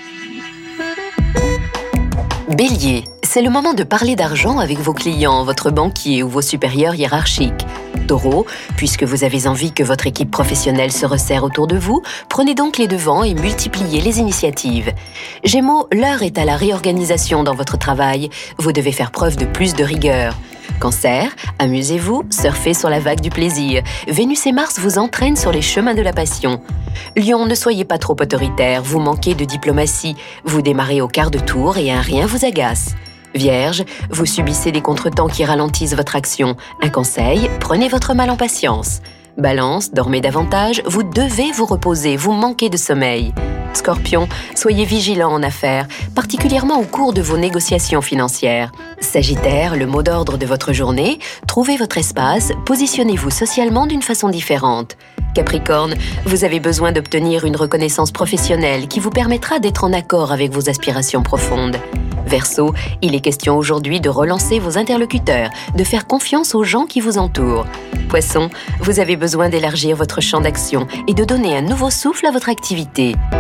Bélier, c'est le moment de parler d'argent avec vos clients, votre banquier ou vos supérieurs hiérarchiques. Taureau, puisque vous avez envie que votre équipe professionnelle se resserre autour de vous, prenez donc les devants et multipliez les initiatives. Gémeaux, l'heure est à la réorganisation dans votre travail. Vous devez faire preuve de plus de rigueur. Cancer, amusez-vous, surfez sur la vague du plaisir. Vénus et Mars vous entraînent sur les chemins de la passion. Lion, ne soyez pas trop autoritaire, vous manquez de diplomatie. Vous démarrez au quart de tour et un rien vous agace. Vierge, vous subissez des contretemps qui ralentissent votre action. Un conseil, prenez votre mal en patience. Balance, dormez davantage, vous devez vous reposer, vous manquez de sommeil. Scorpion, soyez vigilant en affaires, particulièrement au cours de vos négociations financières. Sagittaire, le mot d'ordre de votre journée, trouvez votre espace, positionnez-vous socialement d'une façon différente. Capricorne, vous avez besoin d'obtenir une reconnaissance professionnelle qui vous permettra d'être en accord avec vos aspirations profondes. Verseau, il est question aujourd'hui de relancer vos interlocuteurs, de faire confiance aux gens qui vous entourent. Poisson, vous avez besoin d'élargir votre champ d'action et de donner un nouveau souffle à votre activité.